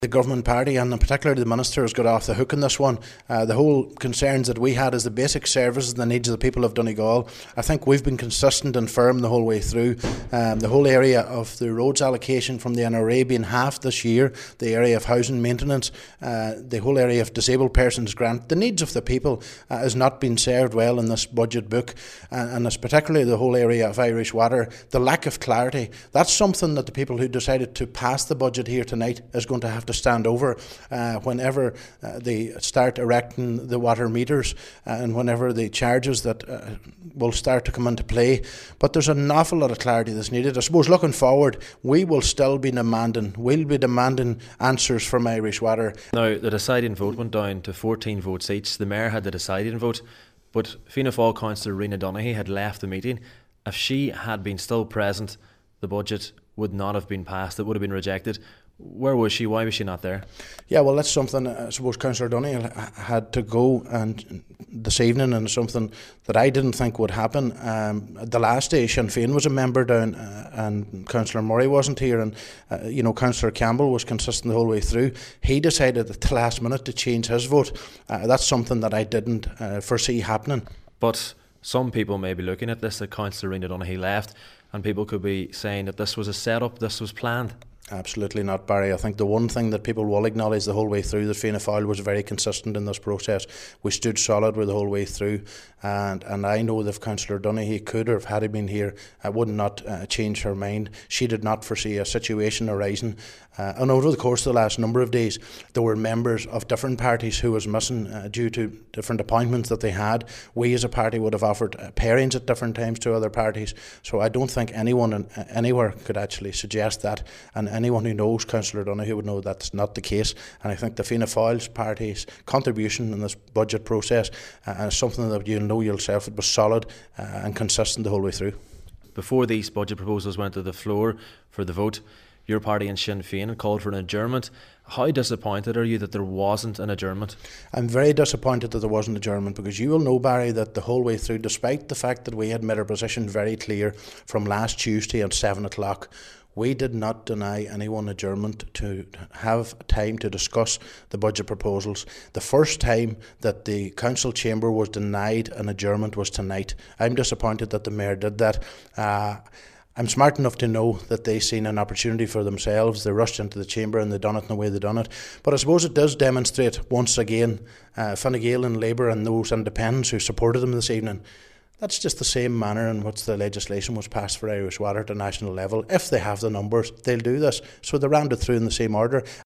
The government party, and in particular the Minister, has got off the hook on this one. The whole concerns that we had is the basic services and the needs of the people of Donegal. I think we've been consistent and firm the whole way through. The whole area of the roads allocation from the NRA being half this year, the area of housing maintenance, the whole area of disabled persons grant, the needs of the people has not been served well in this budget book, and it's particularly the whole area of Irish Water, the lack of clarity. That's something that the people who decided to pass the budget here tonight is going to have to stand over whenever they start erecting the water meters and whenever the charges that will start to come into play. But there's an awful lot of clarity that's needed. I suppose looking forward, we'll be demanding answers from Irish Water. Now, the deciding vote went down to 14 votes each. The Mayor had the deciding vote, but Fianna Fáil councillor Rena Donaghy had left the meeting. If she had been still present, the budget would not have been passed. It would have been rejected. Where was she? Why was she not there? Yeah, well, that's something I suppose Councillor Donaghy had to go and this evening, and something that I didn't think would happen. The last day Sinn Féin was a member down and Councillor Murray wasn't here, and Councillor Campbell was consistent the whole way through. He decided at the last minute to change his vote. That's something that I didn't foresee happening. But some people may be looking at this, that Councillor Rena Donaghy left, and people could be saying that this was a setup, this was planned. Absolutely not, Barry. I think the one thing that people will acknowledge the whole way through, that Fianna Fáil was very consistent in this process. We stood solid with the whole way through, and I know that if Councillor Donaghy could, or if had he been here, would not change her mind. She did not foresee a situation arising. And over the course of the last number of days, there were members of different parties who was missing due to different appointments that they had. We as a party would have offered pairings at different times to other parties. So I don't think anyone anywhere could actually suggest that, and anyone who knows Councillor Donaghy would know that's not the case. And I think the Fianna Fáil party's contribution in this budget process is something that you'll know yourself. It was solid and consistent the whole way through. Before these budget proposals went to the floor for the vote, your party and Sinn Féin called for an adjournment. How disappointed are you that there wasn't an adjournment? I'm very disappointed that there wasn't an adjournment, because you will know, Barry, that the whole way through, despite the fact that we had made our position very clear from last Tuesday at 7 o'clock, we did not deny anyone adjournment to have time to discuss the budget proposals. The first time that the council chamber was denied an adjournment was tonight. I'm disappointed that the Mayor did that. I'm smart enough to know that they seen an opportunity for themselves. They rushed into the chamber and they done it in the way they done it. But I suppose it does demonstrate once again Fine Gael and Labour and those independents who supported them this evening. That's just the same manner in which the legislation was passed for Irish Water at a national level. If they have the numbers, they'll do this. So they ran it through in the same order.